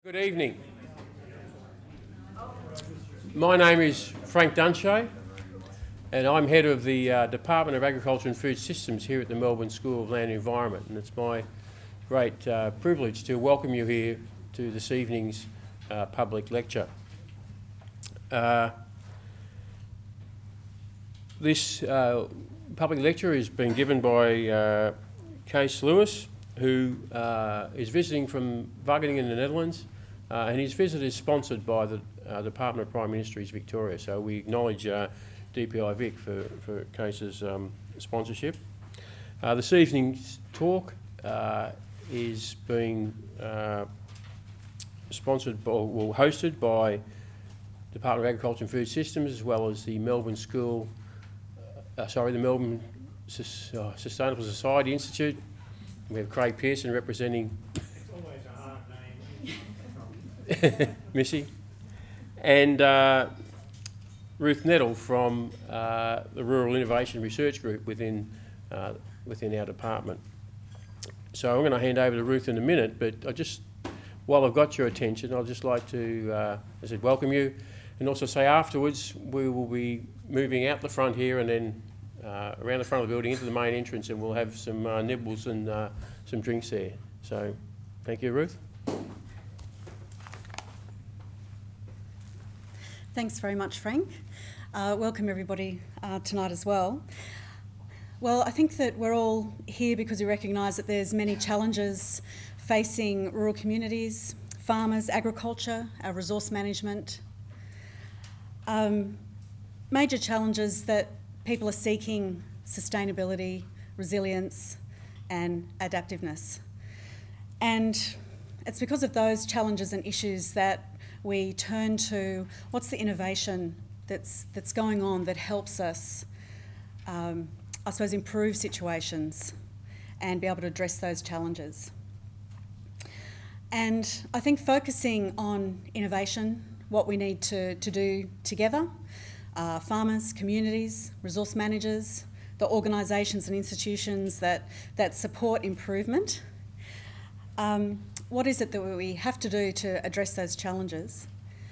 Good evening. My name is Frank Dunshay and I'm head of the Department of Agriculture and Food Systems here at the Melbourne School of Land and Environment, and it's my great privilege to welcome you here to this evening's public lecture. This public lecture is being given by Kees Lewis, who is visiting from Wageningen in the Netherlands, and his visit is sponsored by the Department of Prime Ministries Victoria, so we acknowledge DPI Vic for Kees's sponsorship. This evening's talk is being sponsored by, well, hosted by Department of Agriculture and Food Systems, as well as the Melbourne School, the Melbourne Sustainable Society Institute. We have Craig Pearson representing It's always a hard name. Missy, and Ruth Nettle from the Rural Innovation Research Group within our department. So I'm going to hand over to Ruth in a minute, but while I've got your attention, I'd just like to, as I said, welcome you, and also say afterwards we will be moving out the front here and then around the front of the building into the main entrance, and we'll have some nibbles and some drinks there. So thank you, Ruth. Thanks very much, Frank. Welcome everybody tonight as well. Well, I think that we're all here because we recognise that there's many challenges facing rural communities, farmers, agriculture, our resource management. Major challenges that people are seeking: sustainability, resilience and adaptiveness. And it's because of those challenges and issues that we turn to what's the innovation that's going on that helps us, I suppose, improve situations and be able to address those challenges. And I think focusing on innovation, what we need to do together, farmers, communities, resource managers, the organisations and institutions that support improvement. What is it that we have to do to address those challenges?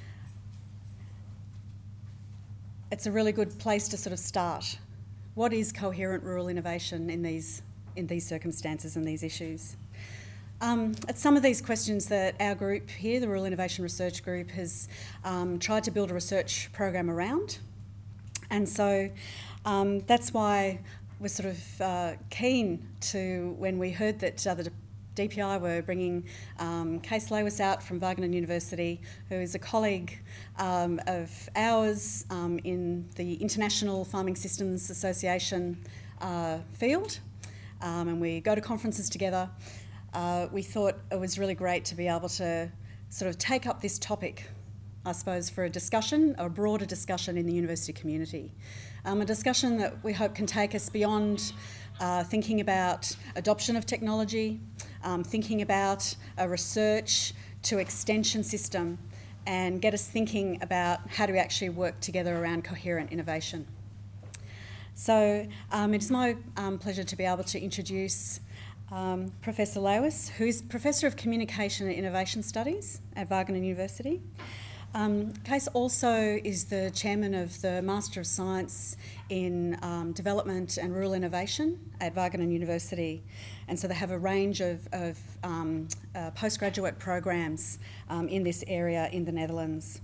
It's a really good place to sort of start. What is coherent rural innovation in these circumstances and these issues? It's some of these questions that our group here, the Rural Innovation Research Group, has tried to build a research program around. And so that's why we're sort of keen to, when we heard that the DPI were bringing Kees Lewis out from Wageningen University, who is a colleague of ours in the International Farming Systems Association field, and we go to conferences together. We thought it was really great to be able to sort of take up this topic, I suppose, for a discussion, a broader discussion in the university community. A discussion that we hope can take us beyond thinking about adoption of technology, thinking about a research to extension system, and get us thinking about how do we actually work together around coherent innovation. So it is my pleasure to be able to introduce Professor Lewis, who's Professor of Communication and Innovation Studies at Wageningen University. Kees also is the chairman of the Master of Science in Development and Rural Innovation at Wageningen University, and so they have a range of postgraduate programs in this area in the Netherlands.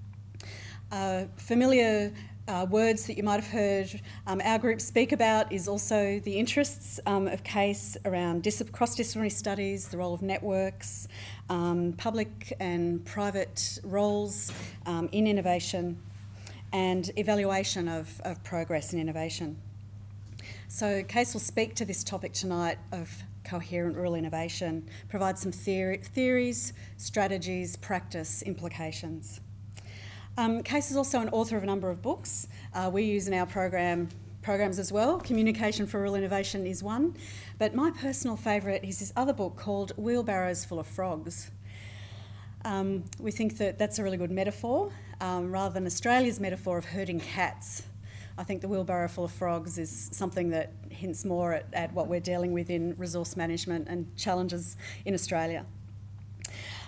Familiar words that you might have heard our group speak about is also the interests of Kees around cross-disciplinary studies, the role of networks, public and private roles in innovation, and evaluation of progress in innovation. So Kees will speak to this topic tonight of coherent rural innovation, provide some theories, strategies, practice, implications. Kees is also an author of a number of books. We use in our programs as well. Communication for Rural Innovation is one, but my personal favourite is his other book called Wheelbarrows Full of Frogs. We think that that's a really good metaphor, rather than Australia's metaphor of herding cats. I think the wheelbarrow full of frogs is something that hints more at what we're dealing with in resource management and challenges in Australia.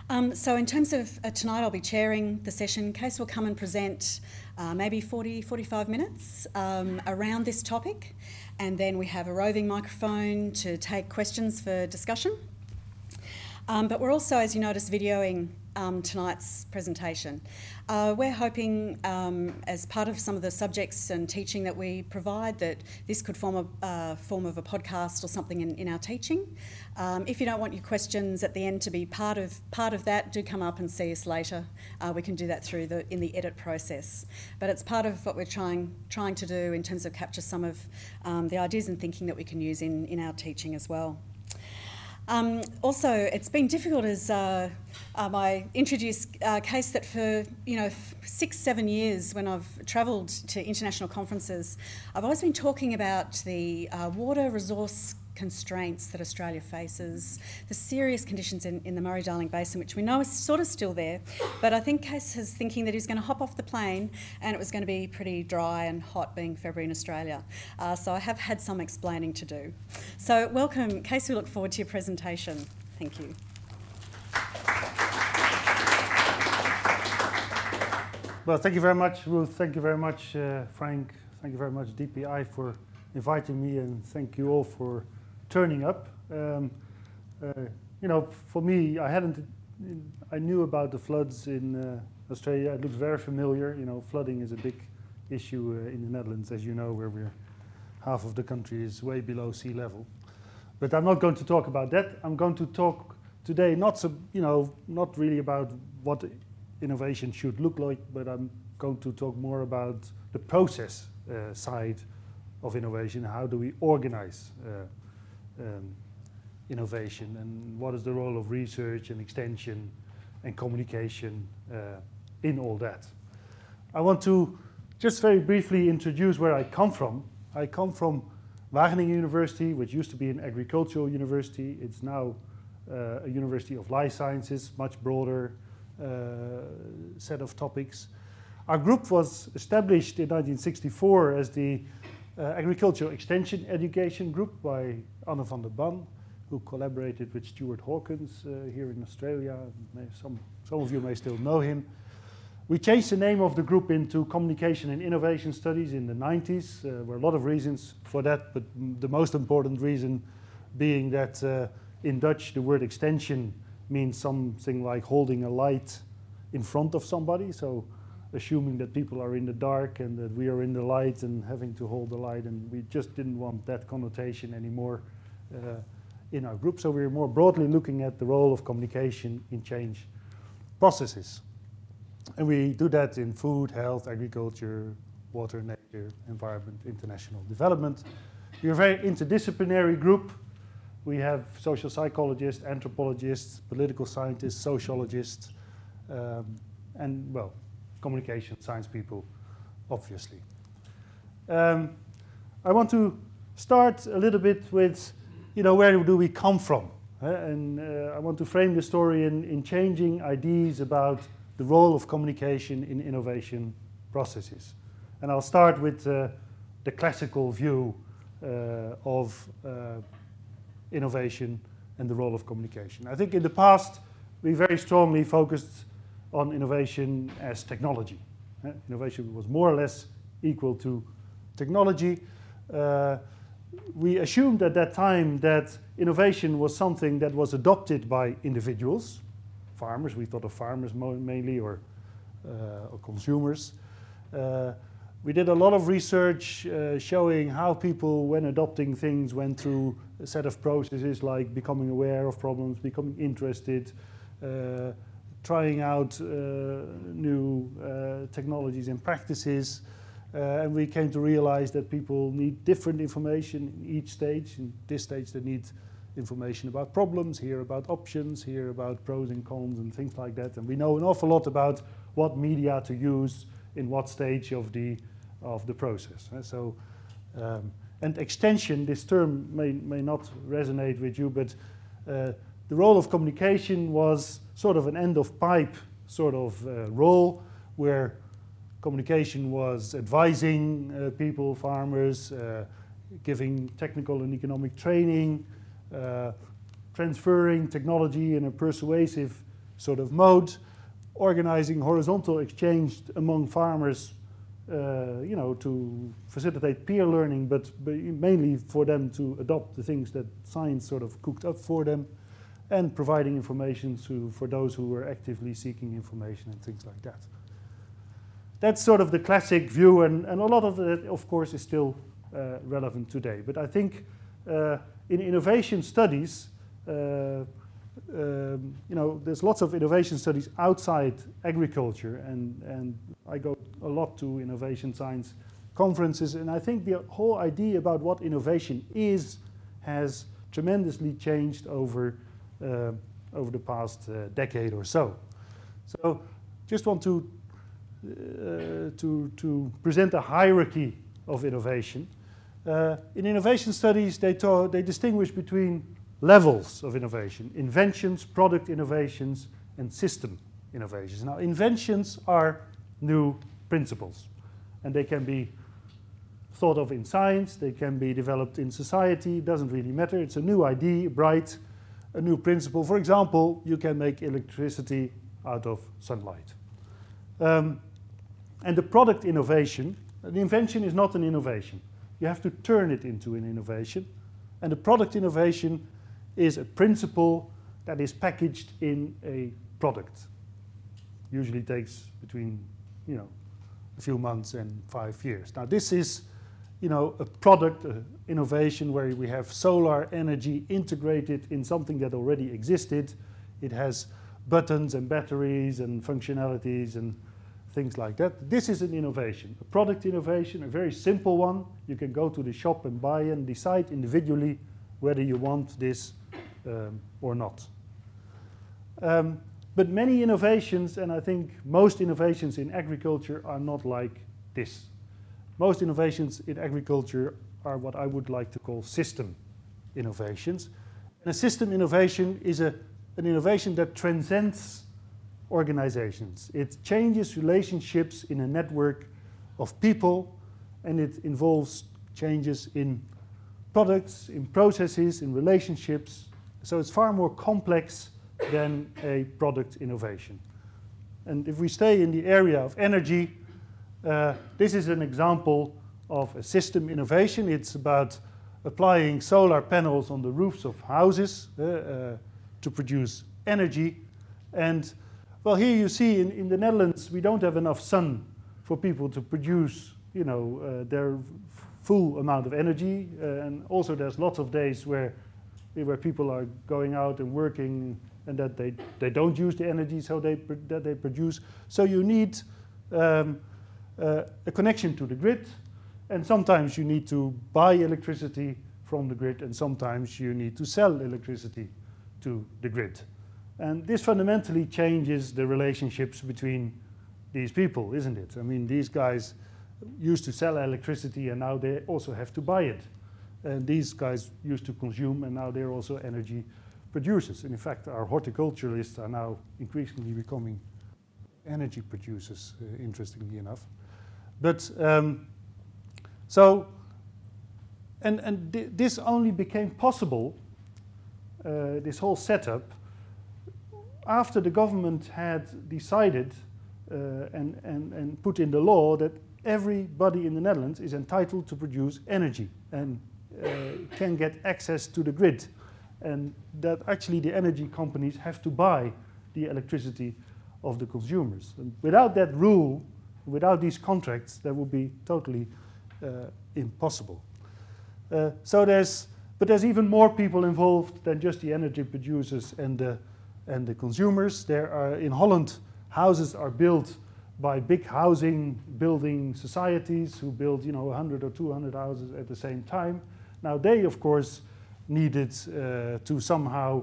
So in terms of tonight, I'll be chairing the session. Case will come and present maybe 40, 45 minutes around this topic, and then we have a roving microphone to take questions for discussion. But we're also, as you notice, videoing tonight's presentation. We're hoping, as part of some of the subjects and teaching that we provide, that this could form a form of a podcast or something in our teaching. If you don't want your questions at the end to be part of that, do come up and see us later. We can do that in the edit process. But it's part of what we're trying to do in terms of capture some of the ideas and thinking that we can use in our teaching as well. Also, it's been difficult as I introduced Case that for 6-7 years when I've travelled to international conferences, I've always been talking about the water resource constraints that Australia faces, the serious conditions in the Murray-Darling Basin, which we know is sort of still there, but I think Case is thinking that he's going to hop off the plane and it was going to be pretty dry and hot being February in Australia. So I have had some explaining to do. So welcome, Case, we look forward to your presentation. Thank you. Well, thank you very much, Ruth. Thank you very much, Frank. Thank you very much, DPI, for inviting me, and thank you all for turning up. For me, I knew about the floods in Australia. It looks very familiar. Flooding is a big issue in the Netherlands, as you know, where half of the country is way below sea level. But I'm not going to talk about that. I'm going to talk today not really about what innovation should look like, but I'm going to talk more about the process side of innovation. How do we organize innovation, and what is the role of research and extension and communication in all that? I want to just very briefly introduce where I come from. I come from Wageningen University, which used to be an agricultural university. It's now a University of Life Sciences, much broader set of topics. Our group was established in 1964 as the Agricultural Extension Education Group by Anne van der Ban, who collaborated with Stuart Hawkins here in Australia. Some of you may still know him. We changed the name of the group into Communication and Innovation Studies in the 90s. There were a lot of reasons for that, but the most important reason being that in Dutch the word extension means something like holding a light in front of somebody, so assuming that people are in the dark and that we are in the light and having to hold the light, and we just didn't want that connotation anymore in our group. So we're more broadly looking at the role of communication in change processes. And we do that in food, health, agriculture, water, nature, environment, international development. We're a very interdisciplinary group. We have social psychologists, anthropologists, political scientists, sociologists, and, well, communication science people, obviously. I want to start a little bit with, where do we come from? And I want to frame the story in changing ideas about the role of communication in innovation processes. And I'll start with the classical view of innovation and the role of communication. I think in the past, we very strongly focused on innovation as technology. Innovation was more or less equal to technology. We assumed at that time that innovation was something that was adopted by individuals, farmers. We thought of farmers mainly, or consumers. We did a lot of research showing how people, when adopting things, went through a set of processes like becoming aware of problems, becoming interested, trying out new technologies and practices. And we came to realize that people need different information in each stage. In this stage, they need information about problems, here about options, here about pros and cons and things like that. And we know an awful lot about what media to use in what stage of the process. And extension, this term may not resonate with you, but the role of communication was sort of an end of pipe sort of role, where communication was advising people, farmers, giving technical and economic training, transferring technology in a persuasive sort of mode, organizing horizontal exchange among farmers, to facilitate peer learning, but mainly for them to adopt the things that science sort of cooked up for them, and providing information for those who were actively seeking information and things like that. That's sort of the classic view, and a lot of it, of course, is still relevant today. But I think in innovation studies, there's lots of innovation studies outside agriculture, and I go a lot to innovation science conferences, and I think the whole idea about what innovation is has tremendously changed over the past decade or so. So, just want to present a hierarchy of innovation. In innovation studies, they distinguish between levels of innovation: inventions, product innovations, and system innovations. Now, inventions are new principles, and they can be thought of in science, they can be developed in society, it doesn't really matter. It's a new idea, a new principle. For example, you can make electricity out of sunlight. And the product innovation, the invention is not an innovation. You have to turn it into an innovation. And the product innovation is a principle that is packaged in a product. Usually takes between, a few months and 5 years. Now this is, a product innovation where we have solar energy integrated in something that already existed. It has buttons and batteries and functionalities and things like that. This is an innovation, a product innovation, a very simple one. You can go to the shop and buy and decide individually whether you want this or not. But many innovations, and I think most innovations in agriculture, are not like this. Most innovations in agriculture are what I would like to call system innovations. And a system innovation is an innovation that transcends organizations. It changes relationships in a network of people, and it involves changes in products, in processes, in relationships. So it's far more complex than a product innovation. And if we stay in the area of energy, this is an example of a system innovation. It's about applying solar panels on the roofs of houses to produce energy. And well, here you see in the Netherlands, we don't have enough sun for people to produce, their full amount of energy. And also there's lots of days where people are going out and working and that they don't use the energy that they produce. So you need a connection to the grid, and sometimes you need to buy electricity from the grid, and sometimes you need to sell electricity to the grid. And this fundamentally changes the relationships between these people, isn't it? I mean, these guys used to sell electricity and now they also have to buy it. And these guys used to consume and now they're also energy producers. And in fact, our horticulturalists are now increasingly becoming energy producers, interestingly enough. But this only became possible, this whole setup, after the government had decided and put in the law that everybody in the Netherlands is entitled to produce energy and can get access to the grid, and that actually the energy companies have to buy the electricity of the consumers. And without that rule, without these contracts, that would be totally impossible. But there's even more people involved than just the energy producers and the consumers. There are, in Holland, houses are built by big housing building societies who build 100 or 200 houses at the same time. Now they, of course, needed to somehow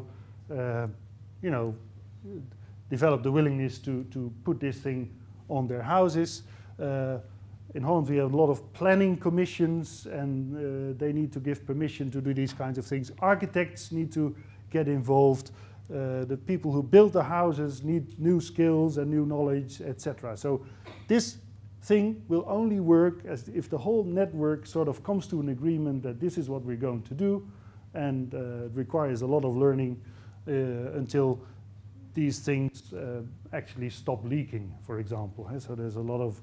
develop the willingness to put this thing on their houses. In Holland we have a lot of planning commissions, and they need to give permission to do these kinds of things. Architects need to get involved. The people who build the houses need new skills and new knowledge, etc. So this thing will only work as if the whole network sort of comes to an agreement that this is what we're going to do, and it requires a lot of learning until these things actually stop leaking, for example. So there's a lot of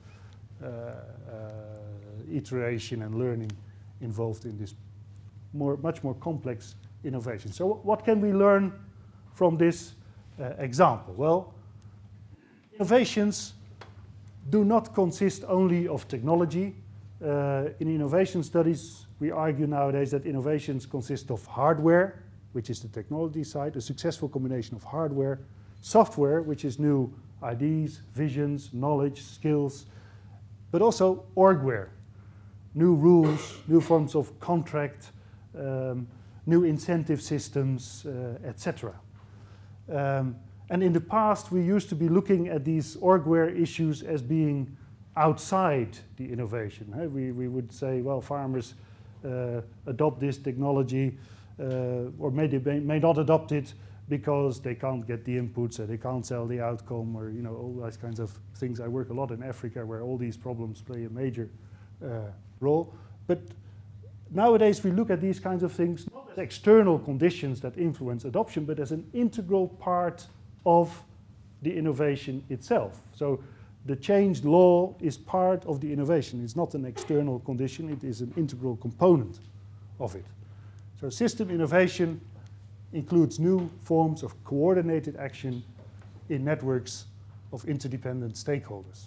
iteration and learning involved in this much more complex innovation. So what can we learn from this example? Well, innovations do not consist only of technology. In innovation studies, we argue nowadays that innovations consist of hardware, which is the technology side, a successful combination of hardware, software, which is new ideas, visions, knowledge, skills, but also orgware, new rules, new forms of contract, new incentive systems, etc. And in the past, we used to be looking at these orgware issues as being outside the innovation. We would say, well, farmers adopt this technology, or may not adopt it because they can't get the inputs, or they can't sell the outcome, or all those kinds of things. I work a lot in Africa, where all these problems play a major role. But nowadays, we look at these kinds of things not as external conditions that influence adoption, but as an integral part of the innovation itself. So the changed law is part of the innovation. It's not an external condition, it is an integral component of it. So system innovation includes new forms of coordinated action in networks of interdependent stakeholders.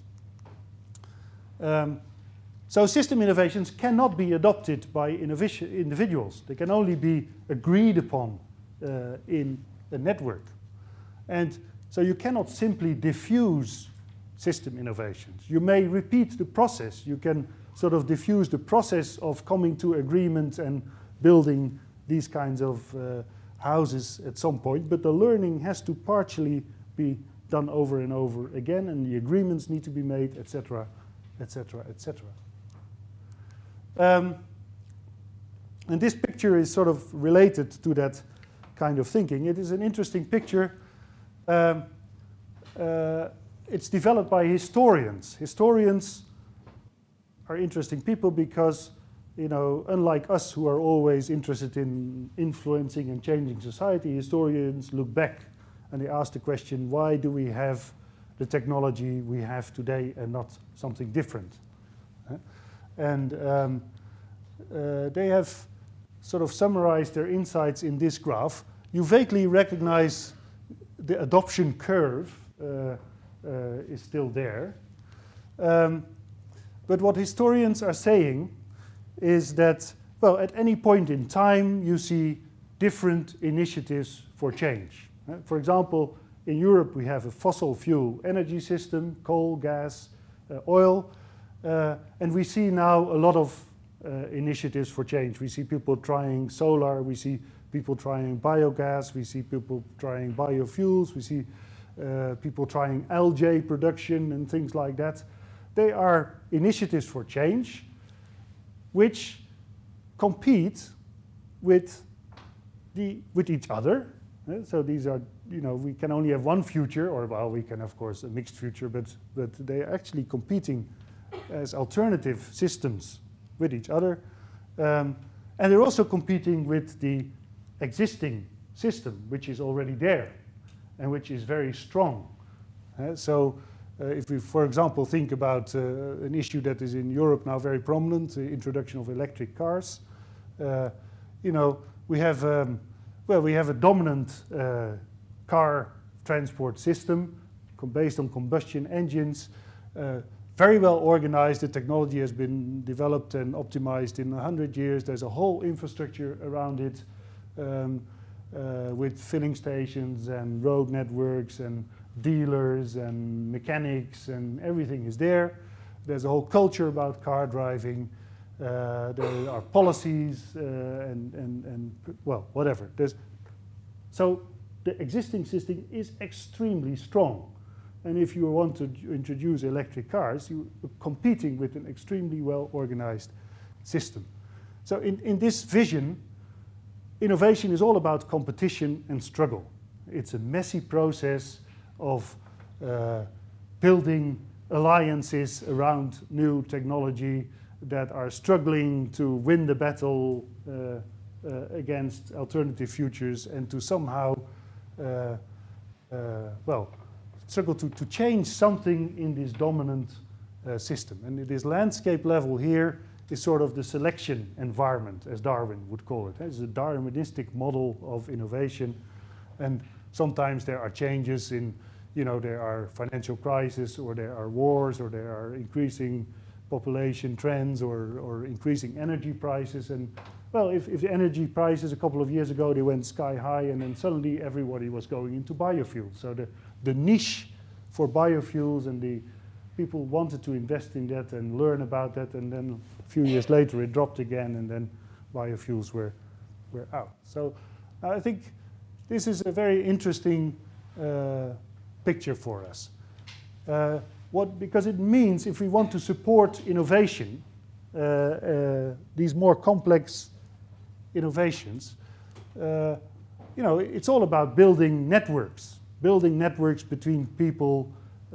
So system innovations cannot be adopted by individuals. They can only be agreed upon in a network. And so you cannot simply diffuse system innovations. You may repeat the process. You can sort of diffuse the process of coming to agreement and building these kinds of houses at some point, but the learning has to partially be done over and over again, and the agreements need to be made, etc., etc., etc. And this picture is sort of related to that kind of thinking. It is an interesting picture. It's developed by historians. Historians are interesting people because, unlike us who are always interested in influencing and changing society, historians look back and they ask the question, why do we have the technology we have today and not something different? And they have sort of summarized their insights in this graph. You vaguely recognize the adoption curve is still there. But what historians are saying is that, well, at any point in time, you see different initiatives for change. For example, in Europe, we have a fossil fuel energy system, coal, gas, oil, and we see now a lot of initiatives for change. We see people trying solar, we see people trying biogas, we see people trying biofuels, we see people trying algae production and things like that. They are initiatives for change which compete with each other. So these are, we can only have one future, or well, we can of course a mixed future, but they are actually competing as alternative systems with each other. And they're also competing with the existing system, which is already there and which is very strong. So if we, for example, think about an issue that is in Europe now very prominent, the introduction of electric cars, we have a dominant car transport system based on combustion engines, very well organized. The technology has been developed and optimized in 100 years. There's a whole infrastructure around it with filling stations and road networks and dealers and mechanics, and everything is there. There's a whole culture about car driving. There are policies and well, whatever. So the existing system is extremely strong. And if you want to introduce electric cars, you're competing with an extremely well-organized system. So in this vision, innovation is all about competition and struggle. It's a messy process of building alliances around new technology that are struggling to win the battle against alternative futures and to somehow struggle to change something in this dominant system. And this landscape level here is sort of the selection environment, as Darwin would call it. It's a Darwinistic model of innovation, and sometimes there are changes in, there are financial crises, or there are wars, or there are increasing population trends, or increasing energy prices. And well, if the energy prices a couple of years ago, they went sky high, and then suddenly everybody was going into biofuels. So the niche for biofuels, and the people wanted to invest in that and learn about that, and then a few years later it dropped again, and then biofuels were out. So I think this is a very interesting picture for us. Because it means if we want to support innovation, these more complex innovations, it's all about building networks between people,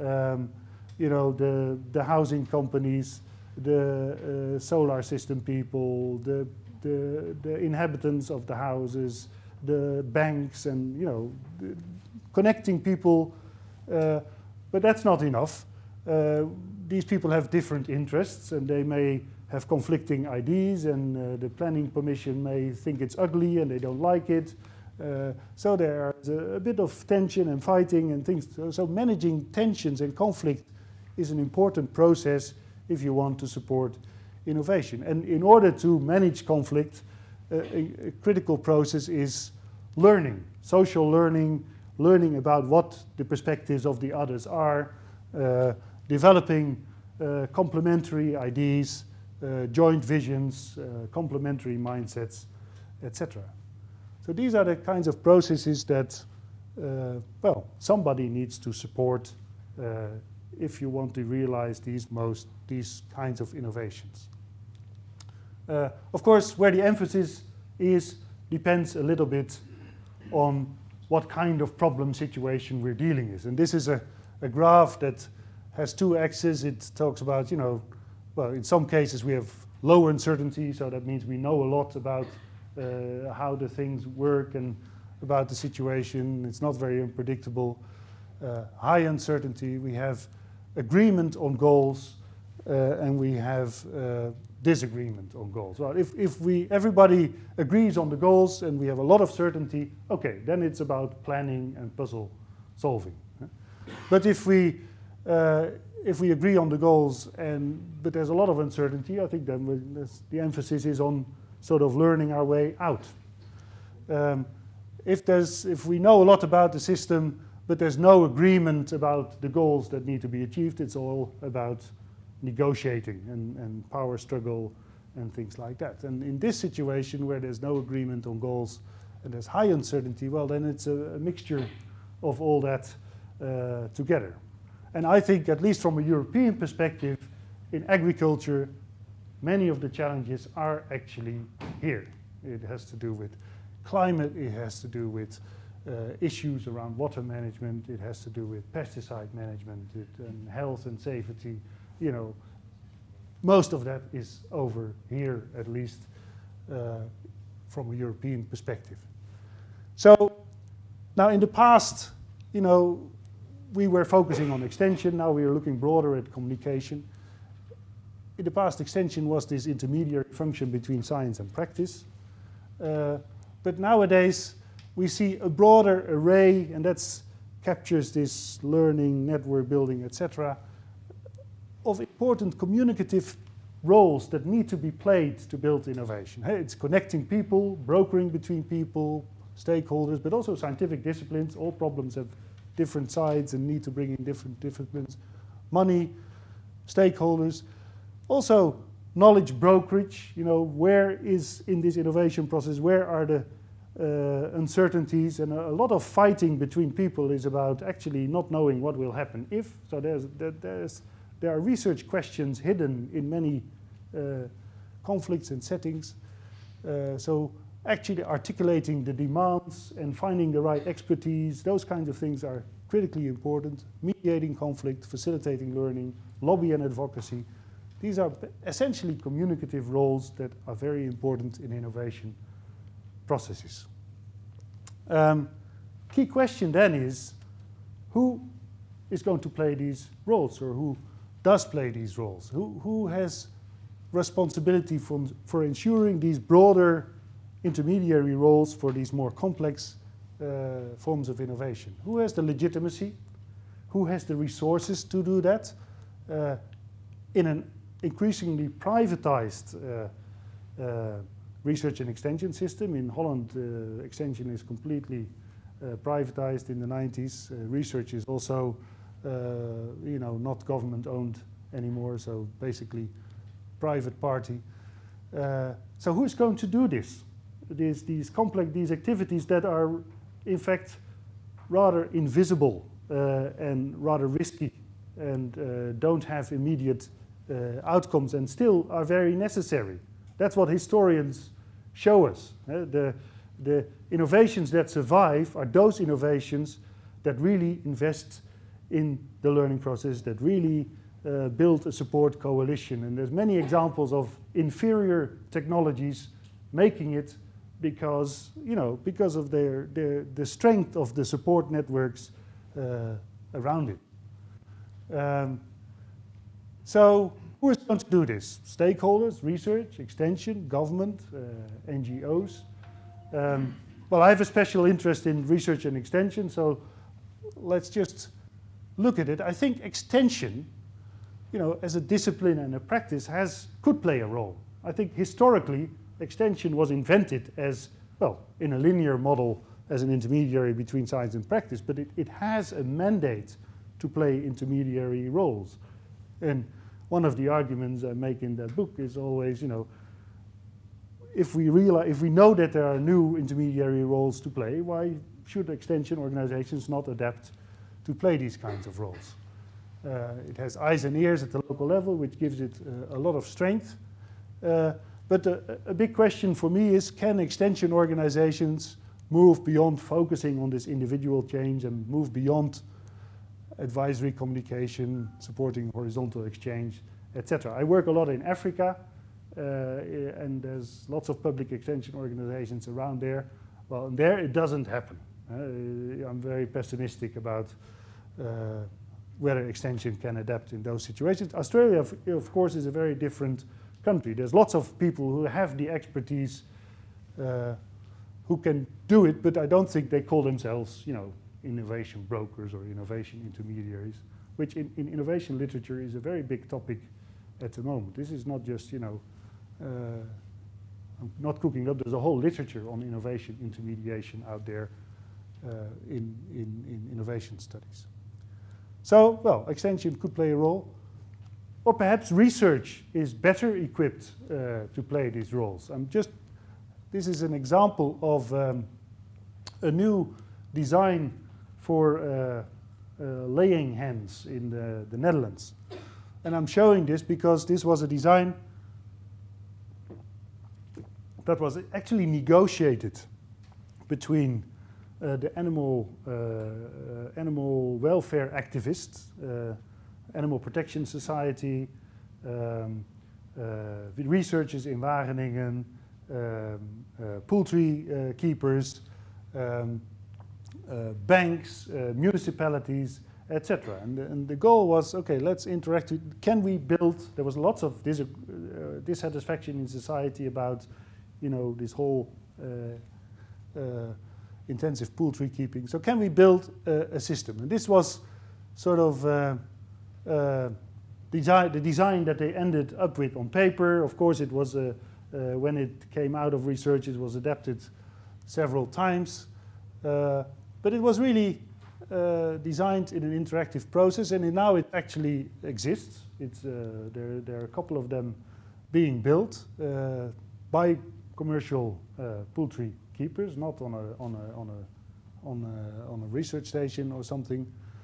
the housing companies, the solar system people, the inhabitants of the houses, the banks, and connecting people. But that's not enough. These people have different interests, and they may have conflicting ideas, and the planning permission may think it's ugly and they don't like it. So there's a bit of tension and fighting and things. So managing tensions and conflict is an important process if you want to support innovation. And in order to manage conflict, a critical process is learning, social learning, learning about what the perspectives of the others are, developing complementary ideas, joint visions, complementary mindsets, etc. So these are the kinds of processes that, somebody needs to support if you want to realize these kinds of innovations. Of course, where the emphasis is depends a little bit on what kind of problem situation we're dealing with. And this is a graph that has two axes. It talks about, in some cases we have low uncertainty, so that means we know a lot about how the things work and about the situation. It's not very unpredictable. High uncertainty, we have agreement on goals, and we have disagreement on goals. Well, if everybody agrees on the goals and we have a lot of certainty, okay, then it's about planning and puzzle solving. But if we agree on the goals but there's a lot of uncertainty, I think then the emphasis is on sort of learning our way out. If we know a lot about the system, but there's no agreement about the goals that need to be achieved, it's all about negotiating and power struggle and things like that. And in this situation where there's no agreement on goals and there's high uncertainty, well, then it's a mixture of all that together. And I think, at least from a European perspective, in agriculture, many of the challenges are actually here. It has to do with climate, it has to do with issues around water management, it has to do with pesticide management, and health and safety. Most of that is over here, at least from a European perspective. So now in the past, we were focusing on extension. Now we are looking broader at communication. In the past, extension was this intermediary function between science and practice. But nowadays, we see a broader array, and that captures this learning, network building, etc., of important communicative roles that need to be played to build innovation. It's connecting people, brokering between people, stakeholders, but also scientific disciplines. All problems have different sides and need to bring in different disciplines. Money, stakeholders. Also, knowledge brokerage. Where is, in this innovation process, where are the uncertainties? And a lot of fighting between people is about actually not knowing what will happen if. So there are research questions hidden in many conflicts and settings. So actually articulating the demands and finding the right expertise, those kinds of things are critically important. Mediating conflict, facilitating learning, lobby and advocacy. These are essentially communicative roles that are very important in innovation processes. Key question then is, who is going to play these roles, or who does play these roles? Who has responsibility for ensuring these broader intermediary roles for these more complex forms of innovation? Who has the legitimacy? Who has the resources to do that in an increasingly privatized research and extension system? In Holland, extension is completely privatized in the 90s. Research is also not government-owned anymore, so basically private party. So who's going to do this? These activities that are, in fact, rather invisible and rather risky and don't have immediate outcomes and still are very necessary. That's what historians show us. The innovations that survive are those innovations that really invest in the learning process, that really build a support coalition. And there's many examples of inferior technologies making it because of the strength of the support networks around it. So who is going to do this? Stakeholders, research, extension, government, NGOs. Well, I have a special interest in research and extension, so let's just look at it. I think extension, as a discipline and a practice, could play a role. I think historically, extension was invented as, well, in a linear model as an intermediary between science and practice, but it has a mandate to play intermediary roles. And one of the arguments I make in that book is always, if we know that there are new intermediary roles to play, why should extension organizations not adapt to play these kinds of roles? It has eyes and ears at the local level, which gives it a lot of strength. But a big question for me is, can extension organizations move beyond focusing on this individual change and move beyond advisory communication, supporting horizontal exchange, etc. I work a lot in Africa, and there's lots of public extension organizations around there. Well, there it doesn't happen. I'm very pessimistic about whether extension can adapt in those situations. Australia, of course, is a very different country. There's lots of people who have the expertise who can do it, but I don't think they call themselves, innovation brokers or innovation intermediaries, which in innovation literature is a very big topic at the moment. This is not just, I'm not cooking up. There's a whole literature on innovation intermediation out there in innovation studies. So, well, extension could play a role. Or perhaps research is better equipped to play these roles. This is an example of a new design for laying hens in the Netherlands. And I'm showing this because this was a design that was actually negotiated between the animal welfare activists, Animal Protection Society, researchers in Wageningen, poultry keepers, banks, municipalities, etc. And the goal was, okay, let's interact with, can we build, there was lots of dissatisfaction in society about, this whole intensive poultry keeping. So can we build a system? And this was sort of the design that they ended up with on paper. Of course, it was when it came out of research, it was adapted several times. But it was really designed in an interactive process, and now it actually exists. There are a couple of them being built by commercial poultry keepers, not on a research station or something,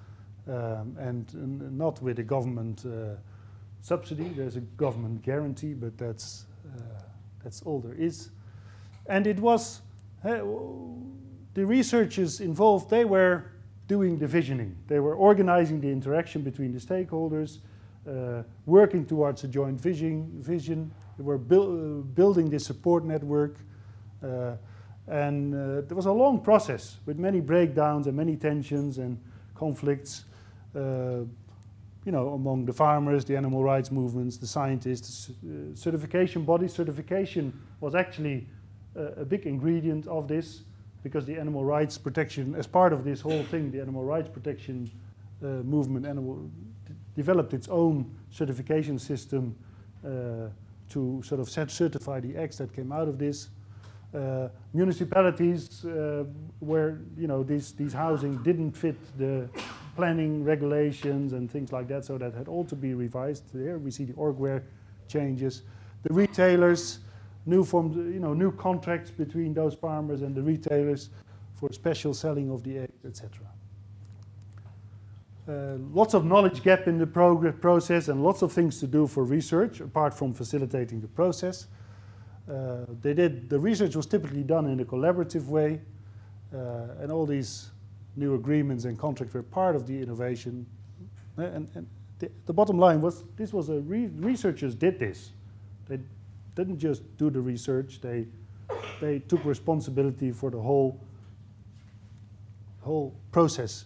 and not with a government subsidy. There's a government guarantee, but that's all there is. And it was the researchers involved. They were doing the visioning. They were organizing the interaction between the stakeholders, working towards a joint vision. They were building this support network. And there was a long process with many breakdowns and many tensions and conflicts, among the farmers, the animal rights movements, the scientists, certification bodies. Certification was actually a big ingredient of this, because the animal rights protection, as part of this whole thing, the animal rights protection movement developed its own certification system to sort of certify the eggs that came out of this. Municipalities where these housing didn't fit the planning regulations and things like that, so that had all to be revised. There we see the orgware changes. The retailers, new contracts between those farmers and the retailers for special selling of the eggs, etc. Lots of knowledge gap in the process, and lots of things to do for research apart from facilitating the process. The research was typically done in a collaborative way, and all these new agreements and contracts were part of the innovation. And the bottom line was, researchers did this. They didn't just do the research, they took responsibility for the whole process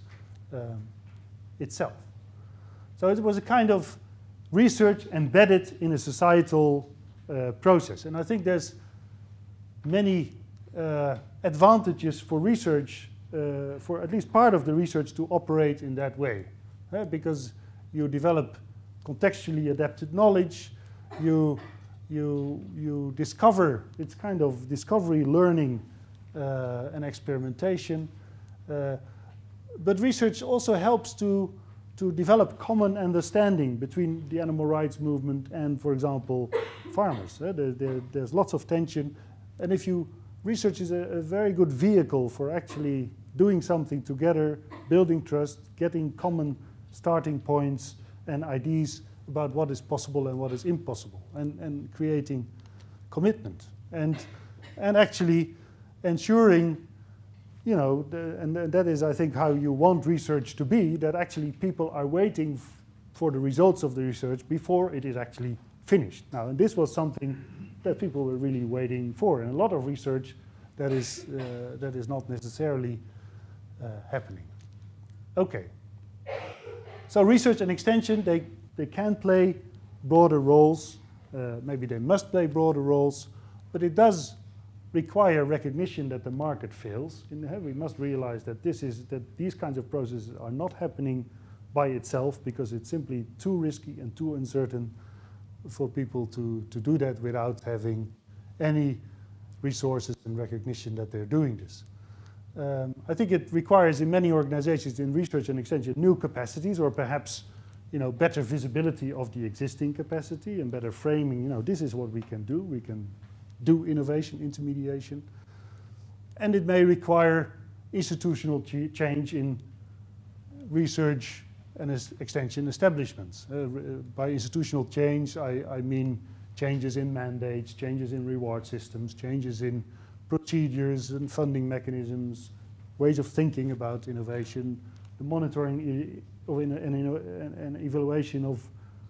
itself. So it was a kind of research embedded in a societal process. And I think there's many advantages for research, for at least part of the research, to operate in that way. Because you develop contextually adapted knowledge, you discover, it's kind of discovery, learning, and experimentation. But research also helps to develop common understanding between the animal rights movement and, for example, farmers. There's lots of tension, and research is a very good vehicle for actually doing something together, building trust, getting common starting points and ideas about what is possible and what is impossible, and creating commitment, and actually ensuring, and that is, I think, how you want research to be, that actually people are waiting for the results of the research before it is actually finished. Now, and this was something that people were really waiting for, and a lot of research that is not necessarily happening. Okay. So research and extension, they can play broader roles. Maybe they must play broader roles, but it does require recognition that the market fails. We must realize that these kinds of processes are not happening by itself, because it's simply too risky and too uncertain for people to do that without having any resources and recognition that they're doing this. I think it requires, in many organizations in research and extension, new capacities, or perhaps better visibility of the existing capacity and better framing. This is what we can do. We can do innovation intermediation. And it may require institutional change in research and extension establishments. By institutional change, I mean changes in mandates, changes in reward systems, changes in procedures and funding mechanisms, ways of thinking about innovation, the monitoring and evaluation of,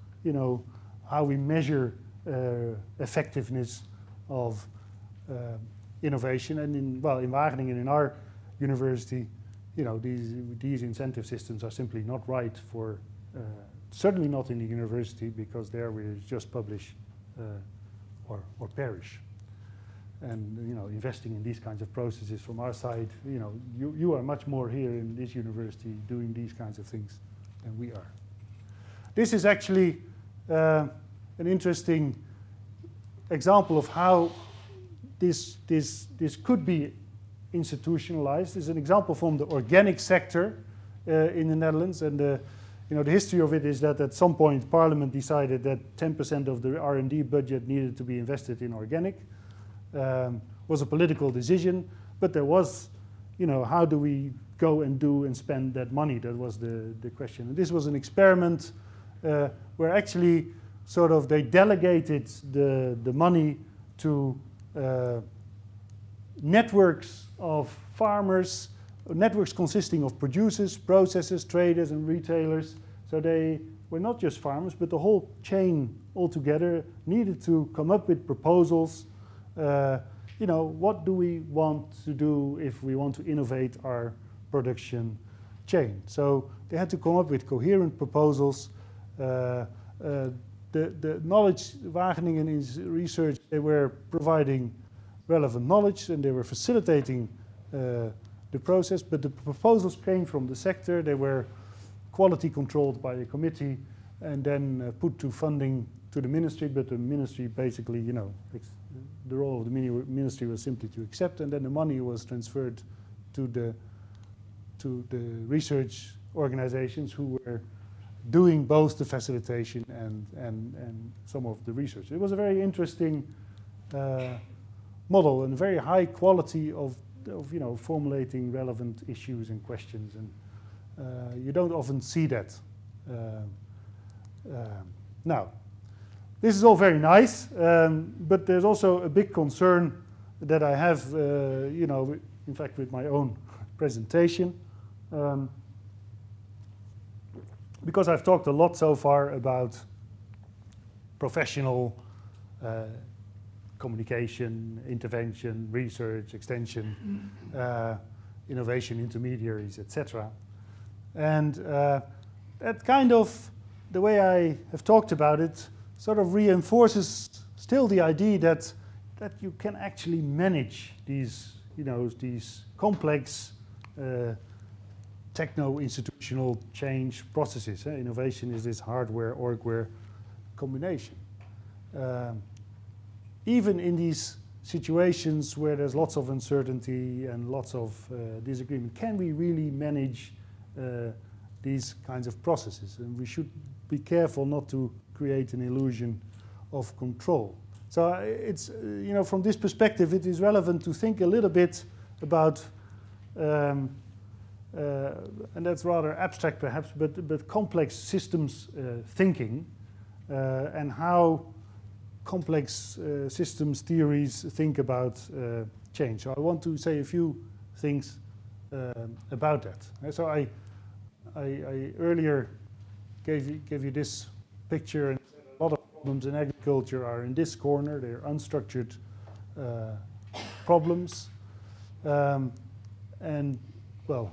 how we measure effectiveness of innovation. And in Wageningen, in our university, these incentive systems are simply not right for, certainly not in the university, because there we just publish or perish. And investing in these kinds of processes from our side, you are much more here in this university doing these kinds of things than we are. This is actually an interesting example of how this could be institutionalized. This is an example from the organic sector in the Netherlands, and the history of it is that at some point Parliament decided that 10% of the R&D budget needed to be invested in organic. Was a political decision, but there was, how do we go and do and spend that money? That was the question. And this was an experiment where actually sort of they delegated the money to networks of farmers, networks consisting of producers, processors, traders, and retailers. So they were not just farmers, but the whole chain altogether needed to come up with proposals. What do we want to do if we want to innovate our production chain. So they had to come up with coherent proposals. The knowledge, Wageningen is research, they were providing relevant knowledge and they were facilitating the process, but the proposals came from the sector. They were quality controlled by a committee and then put to funding to the ministry, but the ministry basically, you know, the role of the ministry was simply to accept, and then the money was transferred to the research organizations who were doing both the facilitation and some of the research. It was a very interesting model and very high quality of you know, formulating relevant issues and questions, and you don't often see that. Now, this is all very nice, but there's also a big concern that I have, you know, in fact, with my own presentation, because I've talked a lot so far about professional communication, intervention, research, extension, innovation intermediaries, etc. And that kind of, the way I have talked about it, sort of reinforces still the idea that you can actually manage these, you know, these complex techno-institutional change processes. Innovation is this hardware-orgware combination. Even in these situations where there's lots of uncertainty and lots of disagreement, can we really manage these kinds of processes? And we should be careful not to create an illusion of control. So it's, you know, from this perspective, it is relevant to think a little bit about, and that's rather abstract perhaps, but complex systems thinking and how complex systems theories think about change. So I want to say a few things about that. So I earlier gave you this picture, and a lot of problems in agriculture are in this corner. They're unstructured problems, and well,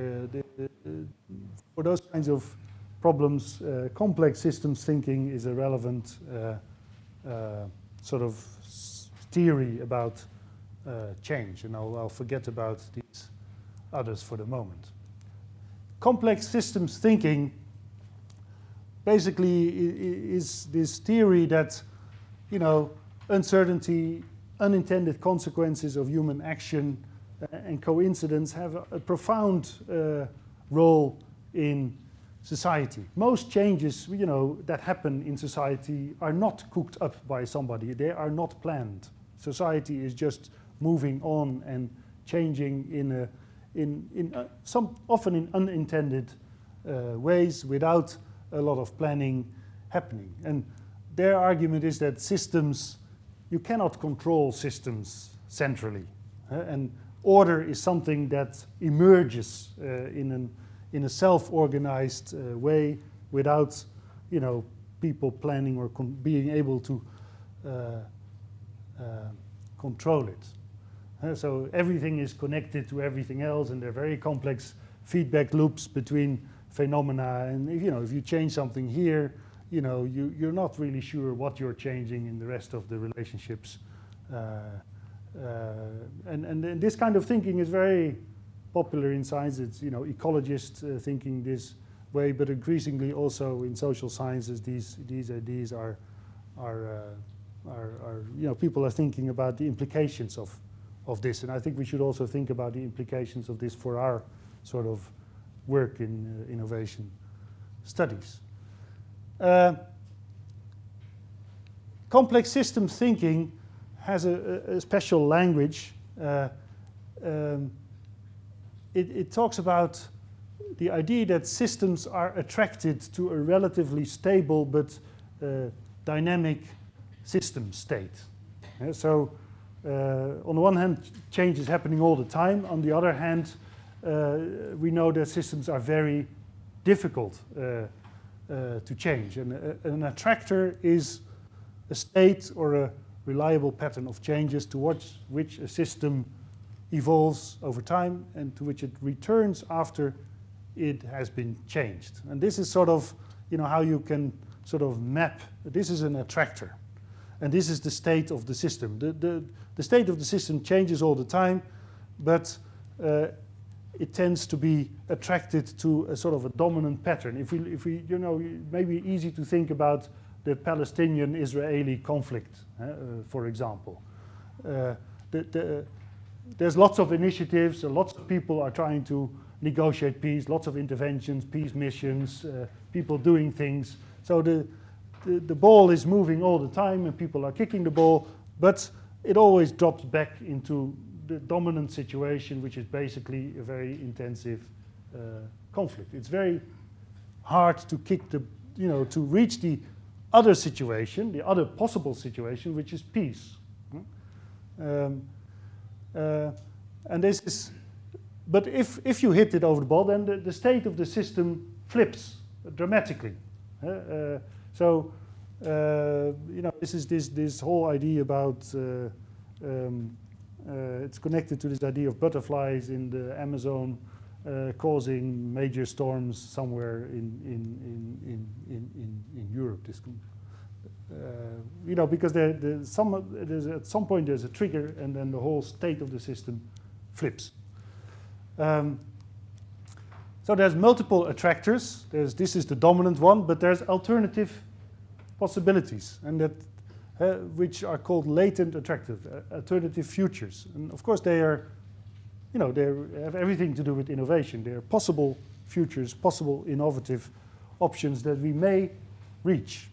for those kinds of problems, complex systems thinking is a relevant sort of theory about change, and I'll forget about these others for the moment. Complex systems thinking basically is this theory that, you know, uncertainty, unintended consequences of human action and coincidence have a profound role in society. Most changes, you know, that happen in society are not cooked up by somebody. They are not planned. Society is just moving on and changing in some often in unintended ways without a lot of planning happening. And their argument is that systems, you cannot control systems centrally, and order is something that emerges in a self-organized way without, you know, people planning or being able to control it. So everything is connected to everything else, and there are very complex feedback loops between phenomena. And if you change something here, you know, you're not really sure what you're changing in the rest of the relationships. And this kind of thinking is very popular in science. It's, you know, ecologists thinking this way, but increasingly also in social sciences, these ideas are you know, people are thinking about the implications of this, and I think we should also think about the implications of this for our sort of work in innovation studies. Complex system thinking has a special language. It talks about the idea that systems are attracted to a relatively stable but dynamic system state. So on the one hand, change is happening all the time. On the other hand, we know that systems are very difficult to change. And an attractor is a state or a reliable pattern of changes towards which a system evolves over time and to which it returns after it has been changed. And this is sort of, how you can sort of map. This is an attractor, and this is the state of the system. The state of the system changes all the time, but it tends to be attracted to a sort of a dominant pattern. If we, maybe easy to think about the Palestinian-Israeli conflict, for example. There's lots of initiatives, lots of people are trying to negotiate peace, lots of interventions, peace missions, people doing things. So the ball is moving all the time and people are kicking the ball, but it always drops back into the dominant situation, which is basically a very intensive conflict. It's very hard to kick to reach the other situation, the other possible situation, which is peace. And this is, but if you hit it over the ball, then the state of the system flips dramatically. This is this whole idea about it's connected to this idea of butterflies in the Amazon causing major storms somewhere in Europe. Because there's at some point there's a trigger, and then the whole state of the system flips. So there's multiple attractors. This is the dominant one, but there's alternative possibilities, and that which are called latent alternative futures. And of course they are, they have everything to do with innovation. They are possible futures, possible innovative options that we may reach.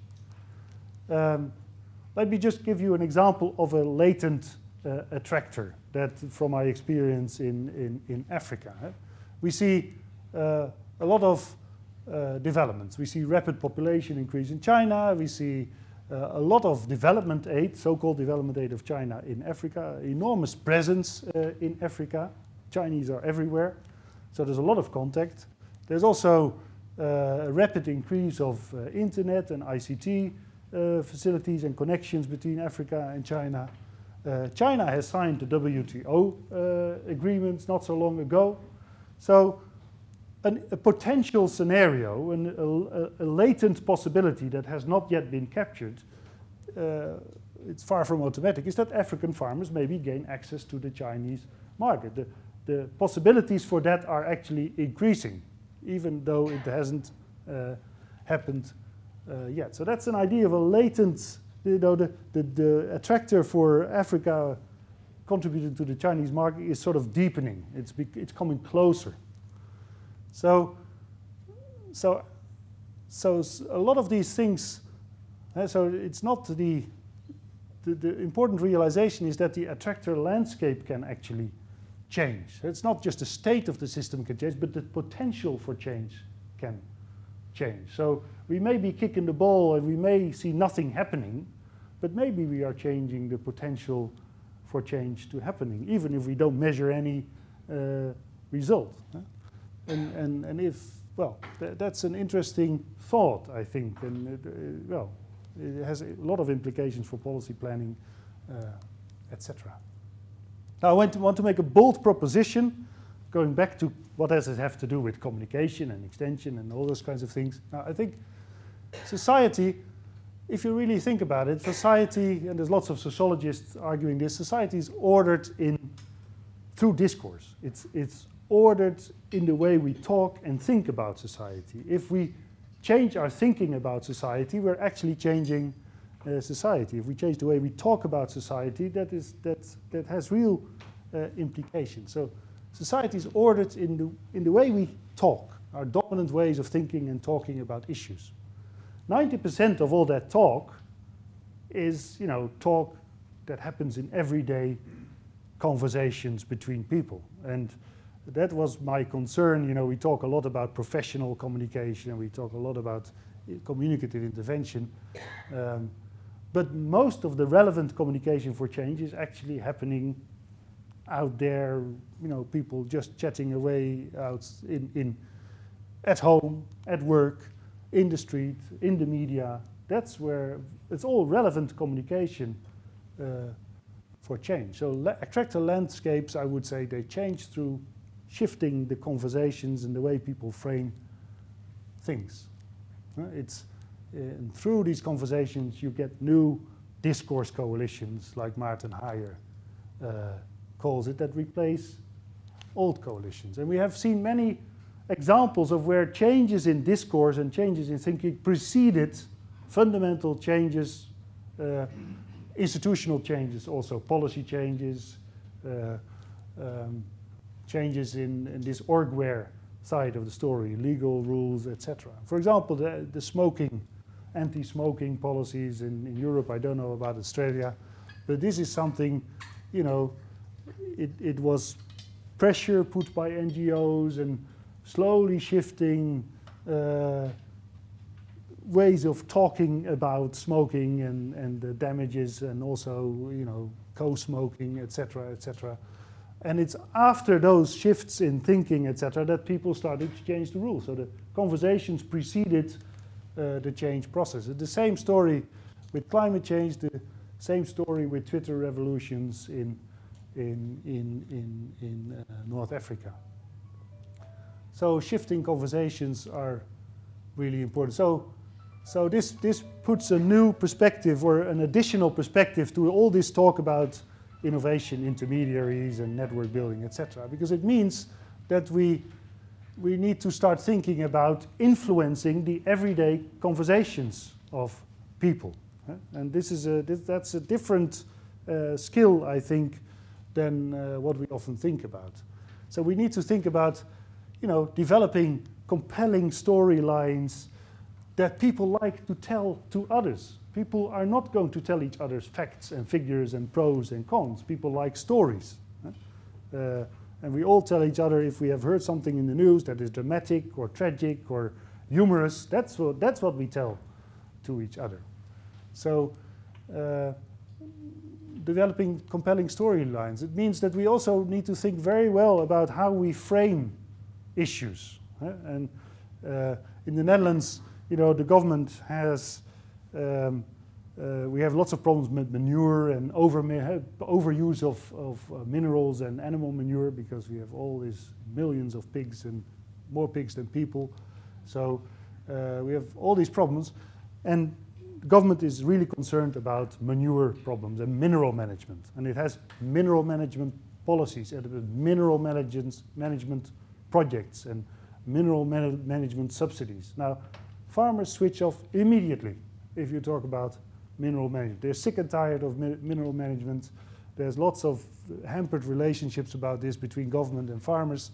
Let me just give you an example of a latent attractor that, from my experience in Africa. We see a lot of developments. We see rapid population increase in China. We see a lot of development aid, so-called development aid of China in Africa, enormous presence in Africa. Chinese are everywhere, so there's a lot of contact. There's also a rapid increase of internet and ICT facilities and connections between Africa and China. China has signed the WTO agreements not so long ago. So a potential scenario, a latent possibility that has not yet been captured, it's far from automatic, is that African farmers maybe gain access to the Chinese market. The possibilities for that are actually increasing, even though it hasn't happened yet. So that's an idea of a latent, the attractor for Africa contributing to the Chinese market is sort of deepening. It's coming closer. So a lot of these things, so it's not the important realization is that the attractor landscape can actually change. It's not just the state of the system can change, but the potential for change can change. So we may be kicking the ball and we may see nothing happening, but maybe we are changing the potential for change to happening, even if we don't measure any result. And if, well, that's an interesting thought, I think, and it has a lot of implications for policy planning, etc. Now, I want to make a bold proposition, going back to what does it have to do with communication and extension and all those kinds of things. Now, I think society, if you really think about it, society, and there's lots of sociologists arguing this, society is ordered through discourse. It's ordered in the way we talk and think about society. If we change our thinking about society, we're actually changing society. If we change the way we talk about society, that has real implications. So society is ordered in the way we talk, our dominant ways of thinking and talking about issues. 90% of all that talk is, talk that happens in everyday conversations between people. And that was my concern. We talk a lot about professional communication and we talk a lot about communicative intervention. But most of the relevant communication for change is actually happening out there, people just chatting away out at home, at work, in the street, in the media. That's where it's all relevant communication for change. So attractor landscapes, I would say, they change through shifting the conversations and the way people frame things. And through these conversations, you get new discourse coalitions, like Maarten Heyer calls it, that replace old coalitions. And we have seen many examples of where changes in discourse and changes in thinking preceded fundamental changes, institutional changes, also policy changes, changes in this orgware side of the story, legal rules, etc. For example, the smoking, anti-smoking policies in Europe. I don't know about Australia, but this is something, you know, it was pressure put by NGOs and slowly shifting ways of talking about smoking and the damages, and also, you know, co-smoking, etc., etc. And it's after those shifts in thinking, etc., that people started to change the rules. So the conversations preceded the change process. It's the same story with climate change, the same story with Twitter revolutions in North Africa. So shifting conversations are really important. So this puts a new perspective, or an additional perspective, to all this talk about innovation, intermediaries, and network building, etc. Because it means that we need to start thinking about influencing the everyday conversations of people. And that's a different skill, I think, than what we often think about. So we need to think about, you know, developing compelling storylines that people like to tell to others. People are not going to tell each other facts and figures and pros and cons. People like stories. And we all tell each other if we have heard something in the news that is dramatic or tragic or humorous. That's what we tell to each other. So developing compelling storylines, it means that we also need to think very well about how we frame issues. And in the Netherlands, you know, the government has, we have lots of problems with manure and overuse of minerals and animal manure, because we have all these millions of pigs and more pigs than people. So we have all these problems, and the government is really concerned about manure problems and mineral management. And it has mineral management policies, and mineral management projects, and mineral management subsidies. Now, farmers switch off immediately if you talk about mineral management. They're sick and tired of mineral management. There's lots of hampered relationships about this between government and farmers.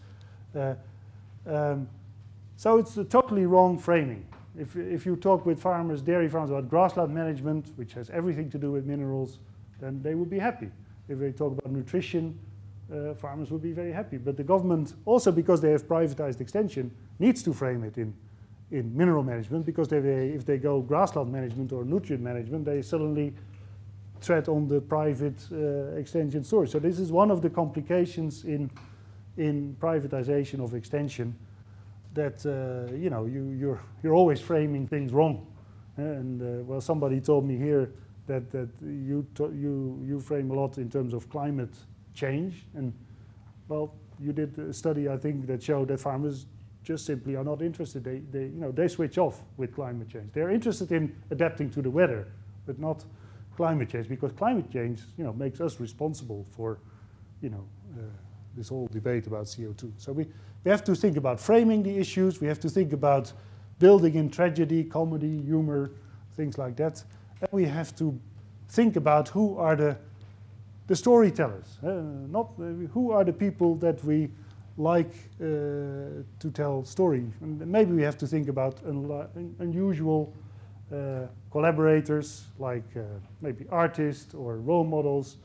So it's a totally wrong framing. If you talk with farmers, dairy farmers, about grassland management, which has everything to do with minerals, then they would be happy. If they talk about nutrition, farmers would be very happy. But the government, also because they have privatized extension, needs to frame it in mineral management, because if they go grassland management or nutrient management, they suddenly tread on the private extension story. So this is one of the complications in privatization of extension, that you know, you're always framing things wrong. And well, somebody told me here that you frame a lot in terms of climate change, and well, you did a study, I think, that showed that farmers just simply are not interested. They switch off with climate change. They're interested in adapting to the weather, but not climate change, because climate change, you know, makes us responsible for, you know, this whole debate about CO2. So we have to think about framing the issues. We have to think about building in tragedy, comedy, humor, things like that. And we have to think about who are the storytellers, who are the people that we like to tell stories. And maybe we have to think about unusual collaborators, like maybe artists or role models.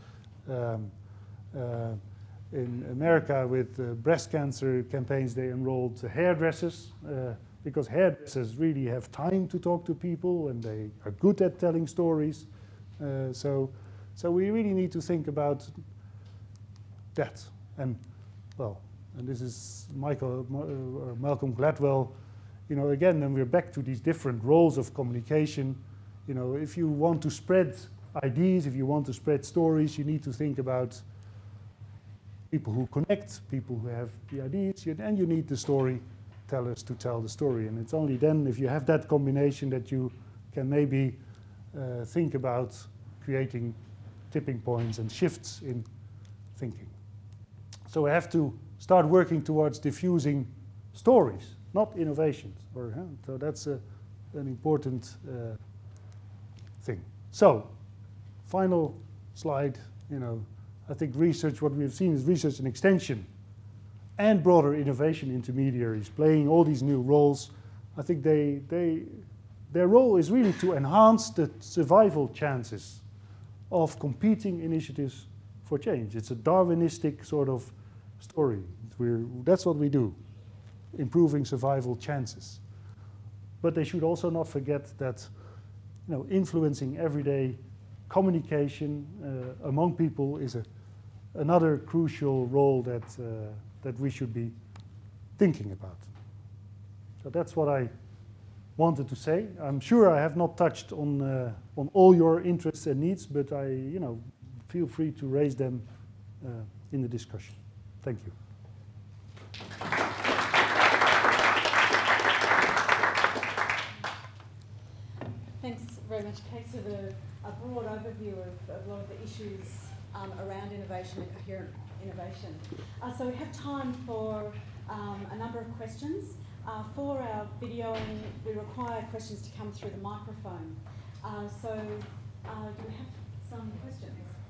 In America, with breast cancer campaigns, they enrolled hairdressers, because hairdressers really have time to talk to people, and they are good at telling stories. So we really need to think about that. And well, and this is Malcolm Gladwell. You know, again, then we're back to these different roles of communication. You know, if you want to spread ideas, if you want to spread stories, you need to think about people who connect, people who have the ideas, and you need the storytellers to tell the story. And it's only then, if you have that combination, that you can maybe think about creating tipping points and shifts in thinking. So we have to start working towards diffusing stories, not innovations. So that's an important thing. So, final slide. I think research, what we've seen is research and extension and broader innovation intermediaries playing all these new roles. I think their role is really to enhance the survival chances of competing initiatives for change. It's a Darwinistic sort of story. That's what we do, improving survival chances. But they should also not forget that influencing everyday communication among people is another crucial role that we should be thinking about. So that's what I wanted to say. I'm sure I have not touched on all your interests and needs, but feel free to raise them in the discussion. Thank you. Thanks very much, Kees, for a broad overview of a lot of the issues around innovation and coherent innovation. So we have time for a number of questions. For our videoing, we require questions to come through the microphone. So do we have some questions?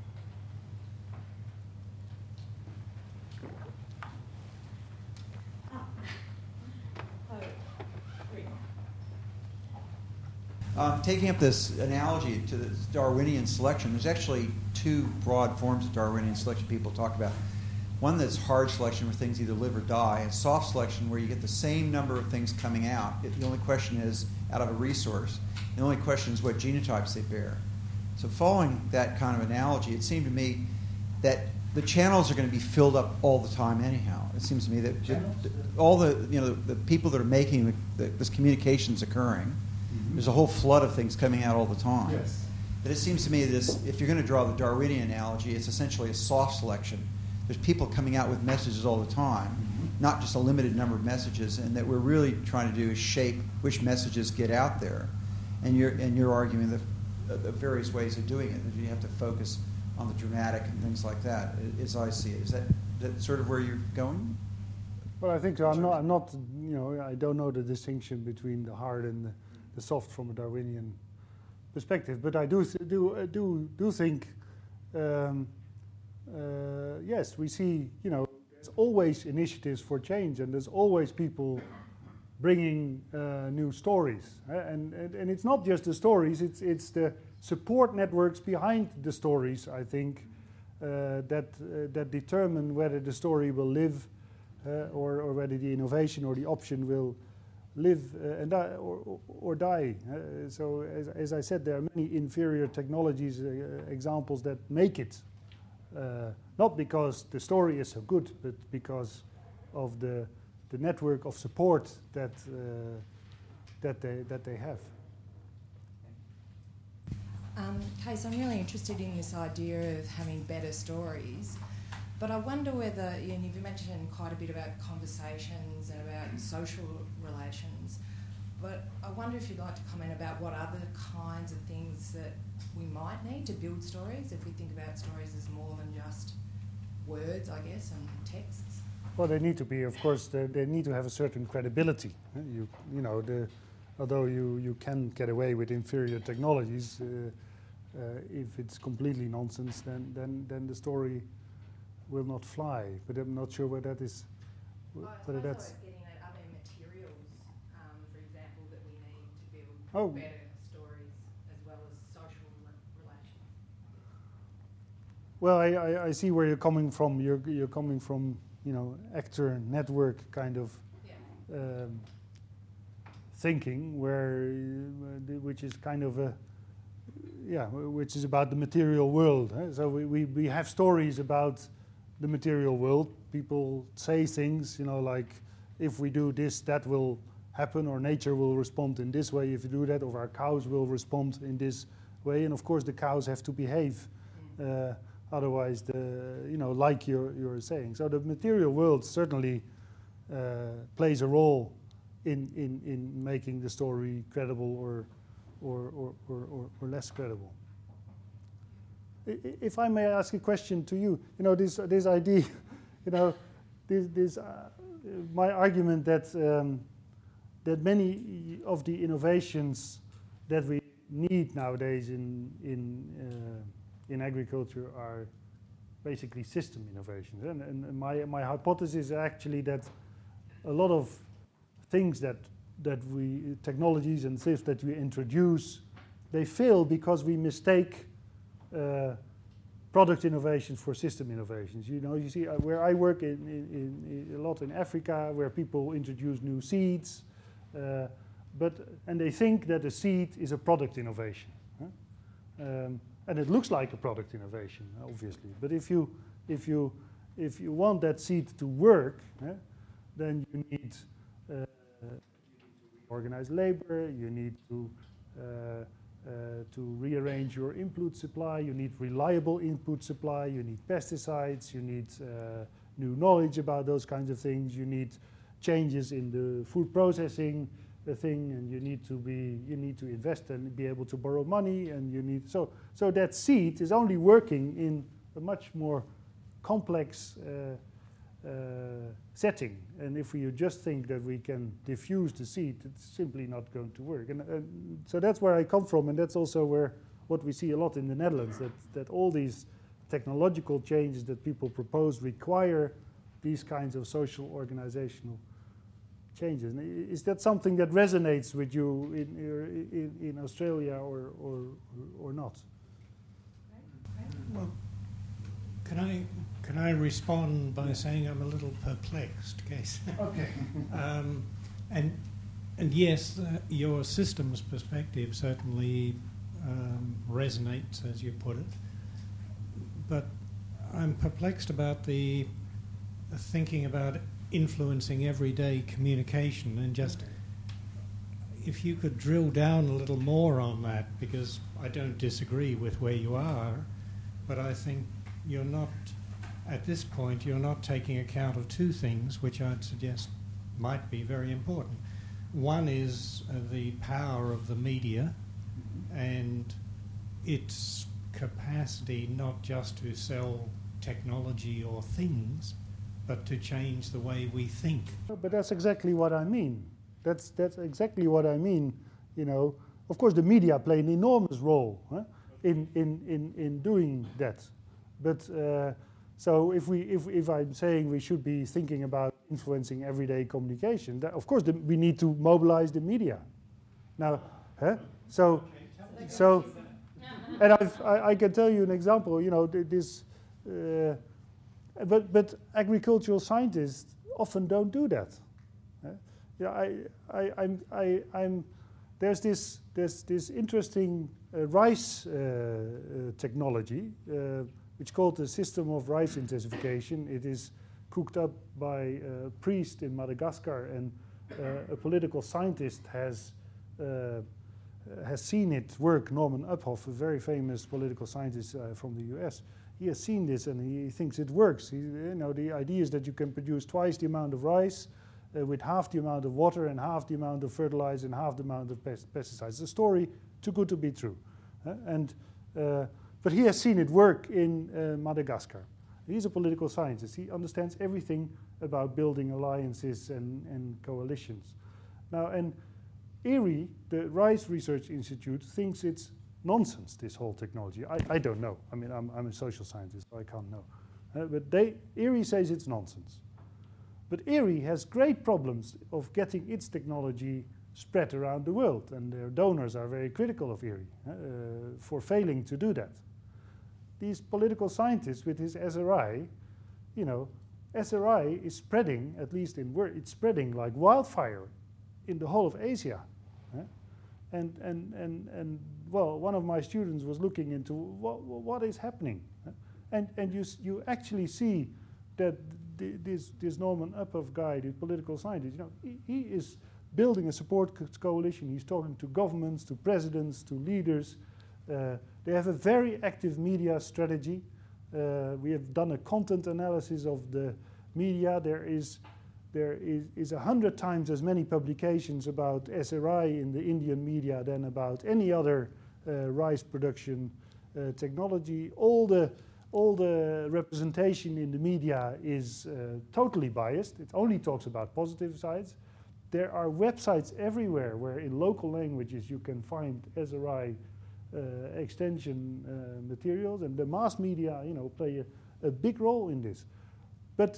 Taking up this analogy to the Darwinian selection, there's actually two broad forms of Darwinian selection people talk about. One that's hard selection where things either live or die, and soft selection where you get the same number of things coming out. The only question is out of a resource. The only question is what genotypes they bear. So following that kind of analogy, it seemed to me that the channels are going to be filled up all the time anyhow. It seems to me that all the people that are making this communication is occurring. There's a whole flood of things coming out all the time. Yes. But it seems to me that if you're going to draw the Darwinian analogy, it's essentially a soft selection. There's people coming out with messages all the time, not just a limited number of messages, and that we're really trying to do is shape which messages get out there. And you're arguing the various ways of doing it. That you have to focus on the dramatic and things like that, as I see it. Is that sort of where you're going? Well, I think so. I'm not. I don't know the distinction between the hard and the soft from a Darwinian perspective, but I do think, yes, we see, there's always initiatives for change, and there's always people bringing new stories, and it's not just the stories; it's the support networks behind the stories. I think that determine whether the story will live, or whether the innovation or the option will live and die, or die. So as I said, there are many inferior technologies, examples that make it, not because the story is so good, but because of the network of support that they have. Kees, I'm really interested in this idea of having better stories. But I wonder whether, you've mentioned quite a bit about conversations and about social relations, but I wonder if you'd like to comment about what other kinds of things that we might need to build stories, if we think about stories as more than just words, I guess, and texts. Well, they need to be, of course, they need to have a certain credibility. Although you can get away with inferior technologies, if it's completely nonsense, then the story will not fly, but I'm not sure whether that is. Whether that's. I was getting at other materials, for example, that we need to build better stories as well as social relations. Well, I see where you're coming from. You're coming from actor network kind of thinking, which is kind of which is about the material world. So we have stories about the material world. People say things, like if we do this, that will happen, or nature will respond in this way if you do that, or our cows will respond in this way. And of course, the cows have to behave. Otherwise, like you're saying. So the material world certainly plays a role in making the story credible or less credible. If I may ask a question to you, this idea, my argument that that many of the innovations that we need nowadays in agriculture are basically system innovations, and my hypothesis is actually that a lot of things technologies and things that we introduce, they fail because we mistake product innovations for system innovations. You see where I work in a lot in Africa, where people introduce new seeds, and they think that a seed is a product innovation, and it looks like a product innovation, obviously. But if you want that seed to work, then you need to organize labor. You need to rearrange your input supply. You need reliable input supply. You need pesticides. You need new knowledge about those kinds of things. You need changes in the food processing thing, and you need to invest and be able to borrow money, and you need so that seed is only working in a much more complex setting. And if you just think that we can diffuse the seed, it's simply not going to work. And so that's where I come from, and that's also what we see a lot in the Netherlands, that all these technological changes that people propose require these kinds of social organizational changes. Is that something that resonates with you in Australia or not? Well, can I respond by saying I'm a little perplexed, Case? Okay. And yes, your systems perspective certainly resonates, as you put it. But I'm perplexed about the thinking about influencing everyday communication, and just if you could drill down a little more on that, because I don't disagree with where you are, but I think you're not, at this point, you're not taking account of two things which I'd suggest might be very important. One is the power of the media and its capacity not just to sell technology or things, but to change the way we think. But that's exactly what I mean. That's exactly what I mean. Of course, the media play an enormous role in doing that. But so if I'm saying we should be thinking about influencing everyday communication, of course we need to mobilize the media. Now, and I can tell you an example. This. But agricultural scientists often don't do that. There's this interesting rice technology, which is called the system of rice intensification. It is cooked up by a priest in Madagascar, and a political scientist has seen it work. Norman Uphoff, a very famous political scientist from the US. He has seen this and he thinks it works. The idea is that you can produce twice the amount of rice with half the amount of water and half the amount of fertilizer and half the amount of pesticides. It's a story too good to be true. But he has seen it work in Madagascar. He's a political scientist. He understands everything about building alliances and coalitions. Now, and IRRI, the Rice Research Institute, thinks it's nonsense, this whole technology. I don't know. I mean, I'm a social scientist, so I can't know. But IRRI says it's nonsense. But IRRI has great problems of getting its technology spread around the world, and their donors are very critical of IRRI for failing to do that. These political scientists with his SRI, SRI is spreading, at least it's spreading like wildfire in the whole of Asia. And well, one of my students was looking into what is happening, and you actually see that this Norman Uphoff guy, the political scientist, he is building a support coalition. He's talking to governments, to presidents, to leaders. They have a very active media strategy. We have done a content analysis of the media. There is 100 times as many publications about SRI in the Indian media than about any other rice production technology. All the representation in the media is totally biased. It only talks about positive sides. There are websites everywhere where in local languages you can find SRI extension materials, and the mass media, play a big role in this. But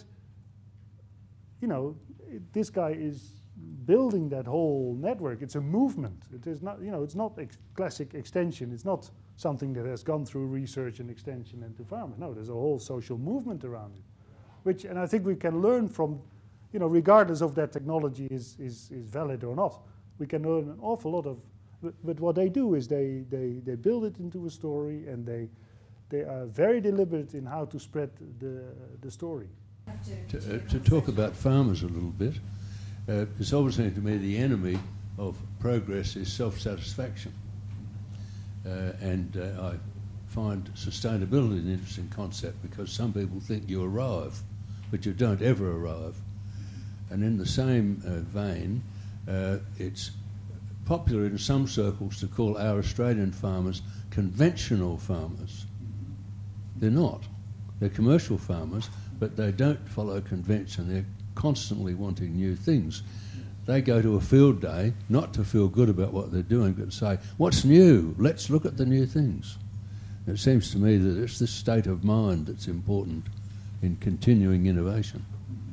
this guy is building that whole network. It's a movement. It is not, it's not classic extension. It's not something that has gone through research and extension and to farmers. No, there's a whole social movement around it, and I think we can learn from, regardless of that technology is valid or not, we can learn an awful lot of. But what they do is they build it into a story, and they are very deliberate in how to spread the story. To talk about farmers a little bit, it's obviously to me the enemy of progress is self-satisfaction. And I find sustainability an interesting concept because some people think you arrive, but you don't ever arrive. And in the same vein, it's popular in some circles to call our Australian farmers conventional farmers. They're not. They're commercial farmers, but they don't follow convention. They're constantly wanting new things. They go to a field day not to feel good about what they're doing, but to say, what's new? Let's look at the new things. It seems to me that it's this state of mind that's important in continuing innovation.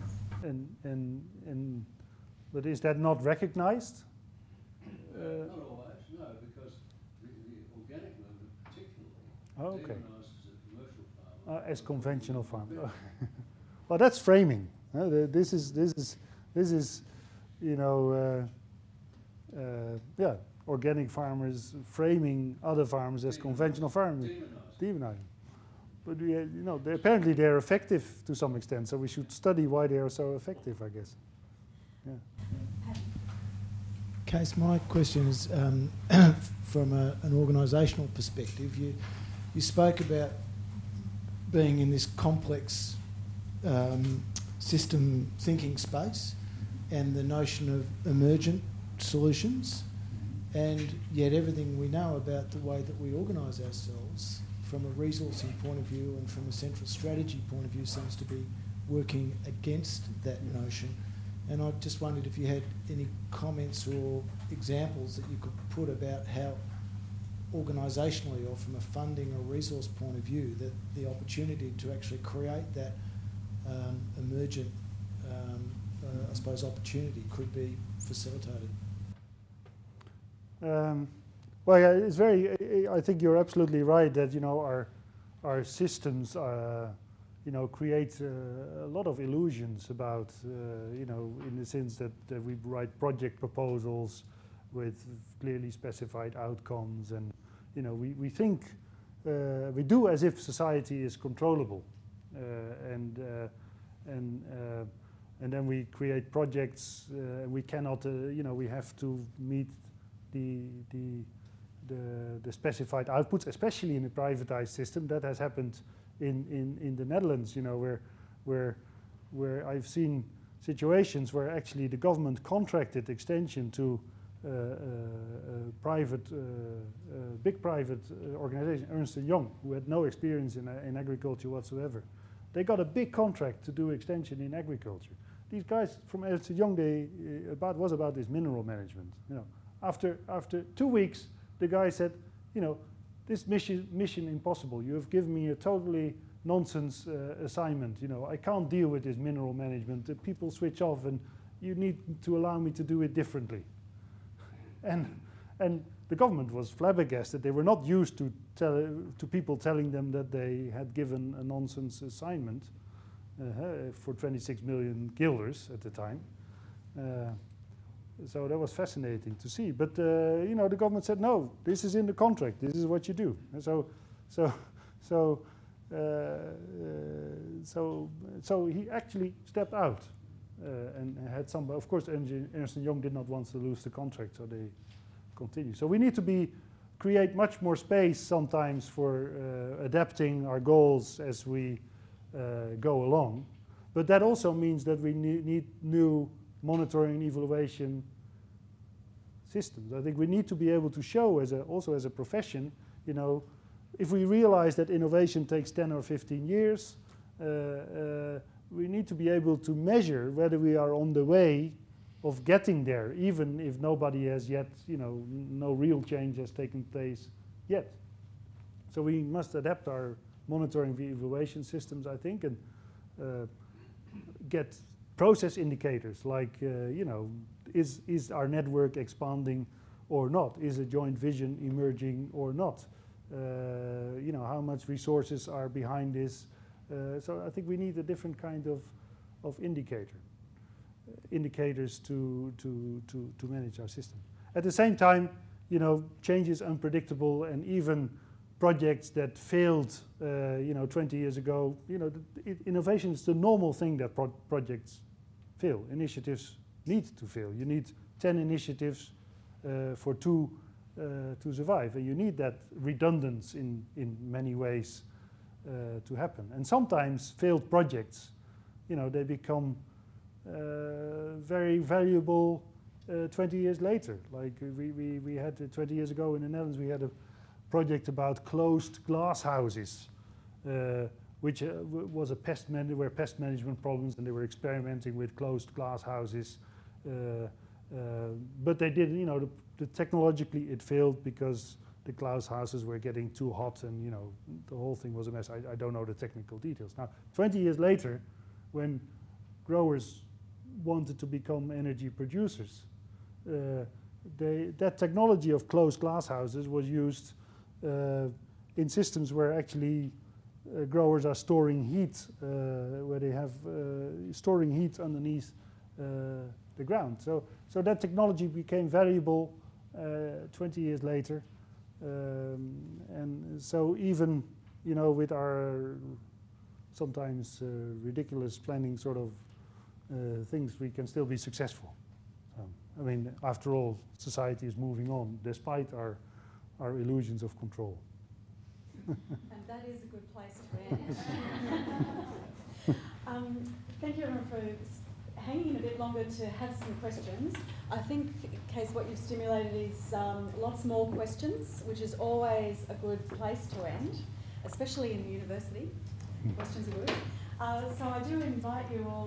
But is that not recognized? Not always, no, because the organic movement particularly demonises a commercial farmer as conventional farmer. Well, that's framing. This is organic farmers framing other farmers as conventional farmers, demonizing. But apparently they're effective to some extent, so we should study why they are so effective, I guess. Yeah. Kees, my question is from an organisational perspective. You spoke about being in this complex system thinking space and the notion of emergent solutions, and yet everything we know about the way that we organise ourselves from a resourcing point of view and from a central strategy point of view seems to be working against that notion. And I just wondered if you had any comments or examples that you could put about how organisationally or from a funding or resource point of view that the opportunity to actually create that emergent, I suppose, opportunity could be facilitated. Well, yeah, it's very. I think you're absolutely right that our systems create a lot of illusions about in the sense that we write project proposals with clearly specified outcomes, and we think we do as if society is controllable, and then we create projects. We cannot. We have to meet the specified outputs, especially in a privatized system. That has happened in the Netherlands, where I've seen situations where actually the government contracted extension to big private organization, Ernst & Young, who had no experience in agriculture whatsoever. They got a big contract to do extension in agriculture. These guys from Ernst & Young, was about this mineral management. After 2 weeks, the guy said, this mission impossible. You have given me a totally nonsense assignment. I can't deal with this mineral management. The people switch off, and you need to allow me to do it differently. And the government was flabbergasted. They were not used to people telling them that they had given a nonsense assignment for 26 million guilders at the time. So that was fascinating to see. But the government said, no, this is in the contract. This is what you do. And so he actually stepped out and had some. Of course, Ernst & Young did not want to lose the contract, so they continue. So we need to be create much more space sometimes for adapting our goals as we go along. But that also means that we need new monitoring and evaluation systems. I think we need to be able to show, also as a profession, you know, if we realize that innovation takes 10 or 15 years, we need to be able to measure whether we are on the way of getting there, even if nobody has yet, you know, no real change has taken place yet. So we must adapt our monitoring and evaluation systems, I think, and get process indicators like, you know, is our network expanding or not? Is a joint vision emerging or not? You know, how much resources are behind this? So I think we need a different kind of indicators to manage our system. At the same time, you know, change is unpredictable, and even projects that failed, you know, 20 years ago, you know, innovation is the normal thing that projects fail. Initiatives need to fail. You need 10 initiatives for 2 to survive, and you need that redundance in many ways to happen. And sometimes failed projects, you know, they become very valuable 20 years later. Like we had 20 years ago in the Netherlands, we had a project about closed glass houses, which was a pest management problems, and they were experimenting with closed glass houses. But they didn't, you know, technologically it failed because the glass houses were getting too hot, and, you know, the whole thing was a mess. I don't know the technical details. Now, 20 years later, when growers wanted to become energy producers, that technology of closed glass houses was used in systems where actually growers are storing heat, where they have storing heat underneath the ground. So that technology became valuable 20 years later. And so even, you know, with our sometimes ridiculous planning sort of things, we can still be successful. I mean, after all, society is moving on despite our illusions of control. And that is a good place to end. Thank you everyone for hanging in a bit longer to have some questions. I think, Kees, what you've stimulated is lots more questions, which is always a good place to end, especially in the university. Questions are good. So I do invite you all,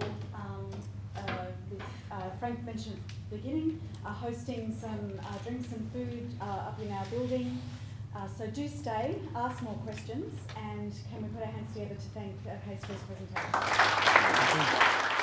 Frank mentioned at the beginning, hosting some drinks and food up in our building. So do stay, ask more questions, and can we put our hands together to thank Kees for his presentation.